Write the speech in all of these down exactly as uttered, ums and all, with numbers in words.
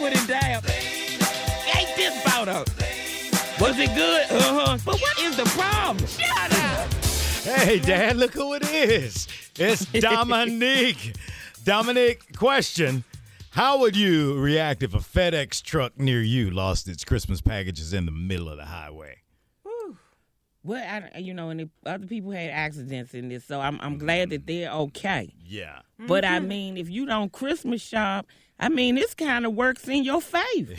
put it down. Ain't this photo? Was it good? Uh-huh. But what is the problem? Shut up. Hey, Dad, look who it is. It's Dominique. Dominique, question. How would you react if a FedEx truck near you lost its Christmas packages in the middle of the highway? Whew. Well, I, you know, and the other people had accidents in this, so I'm I'm glad that they're okay. Yeah. But, I mean, if you don't Christmas shop, I mean, this kind of works in your favor.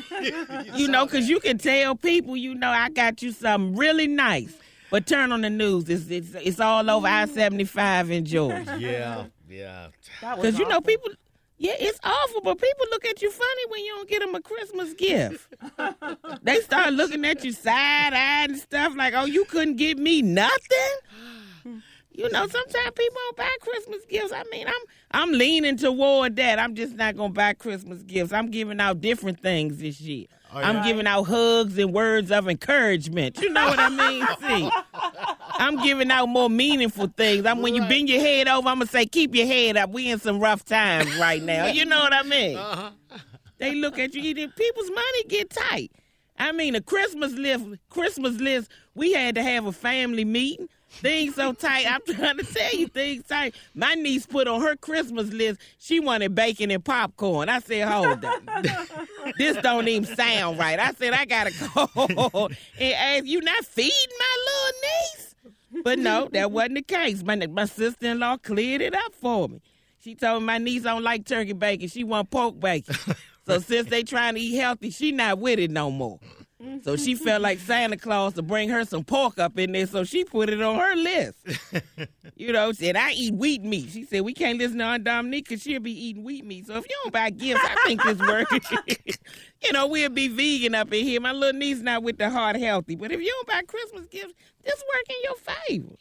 You know, because you can tell people, you know, I got you something really nice. But turn on the news. It's it's, it's all over I seventy-five in Georgia. Yeah, yeah. Because, you know, people, yeah, it's awful, but people look at you funny when you don't get them a Christmas gift. They start looking at you side-eyed and stuff like, oh, you couldn't get me nothing? You know, sometimes people don't buy Christmas gifts. I mean, I'm I'm leaning toward that. I'm just not going to buy Christmas gifts. I'm giving out different things this year. Oh, yeah. I'm giving out hugs and words of encouragement. You know what I mean? See, I'm giving out more meaningful things. I'm when you bend your head over, I'm going to say, keep your head up. We in some rough times right now. You know what I mean? Uh-huh. They look at you. People's money get tight. I mean, a Christmas list, Christmas list, we had to have a family meeting. Things so tight. I'm trying to tell you, things tight. My niece put on her Christmas list, she wanted bacon and popcorn. I said, hold up. This don't even sound right. I said, I got to go and ask, you not feeding my little niece? But no, that wasn't the case. My, my sister-in-law cleared it up for me. She told me my niece don't like turkey bacon. She want pork bacon. So since they trying to eat healthy, she not with it no more. So she felt like Santa Claus to bring her some pork up in there, so she put it on her list. You know, said, I eat wheat meat. She said, we can't listen to Aunt Dominique because she'll be eating wheat meat. So if you don't buy gifts, I think this works. You know, we'll be vegan up in here. My little niece not with the heart healthy. But if you don't buy Christmas gifts, this work in your favor.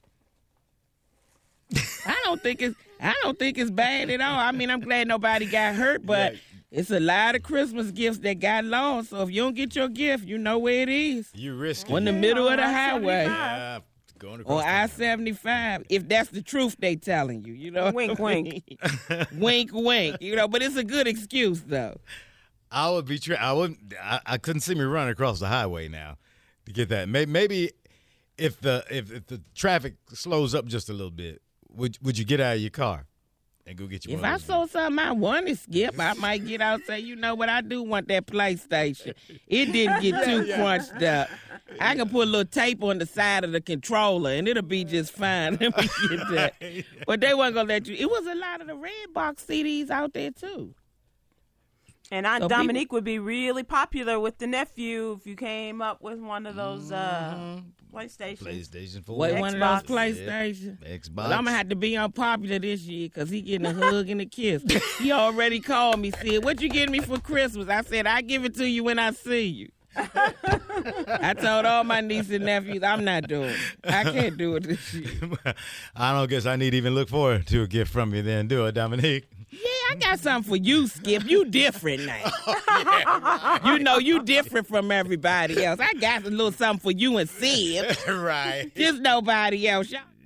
I don't think it's I don't think it's bad at all. I mean, I'm glad nobody got hurt, but... Yeah. It's a lot of Christmas gifts that got lost, so if you don't get your gift, you know where it is. You risk it. In the middle of the highway. Yeah, going on I seventy-five, if that's the truth they telling you, you know. Wink, wink. Wink, wink. You know, but it's a good excuse, though. I would be, tra- I wouldn't, I, I couldn't see me running across the highway now to get that. Maybe, maybe if the if, if the traffic slows up just a little bit, would would you get out of your car? And go get you if one I of those saw something I wanted, Skip, I might get out and say, you know what, I do want that PlayStation. It didn't get too yeah. crunched up. I can put a little tape on the side of the controller, and it'll be just fine. Let me get that. But they weren't going to let you. It was a lot of the Redbox C Ds out there, too. And Aunt so Dominique people, would be really popular with the nephew if you came up with one of those uh, mm-hmm. PlayStation. PlayStation four. What, one of those PlayStation? Yeah. Xbox. Well, I'm going to have to be unpopular this year because he getting a hug and a kiss. He already called me, said, what you getting me for Christmas? I said, I give it to you when I see you. I told all my nieces and nephews, I'm not doing it. I can't do it this year. I don't guess I need to even look forward to a gift from you then, do it, Dominique? Yeah, I got something for you, Skip. You different now. Oh, yeah. You know, you different from everybody else. I got a little something for you and Sid. Right. Just nobody else. Y'all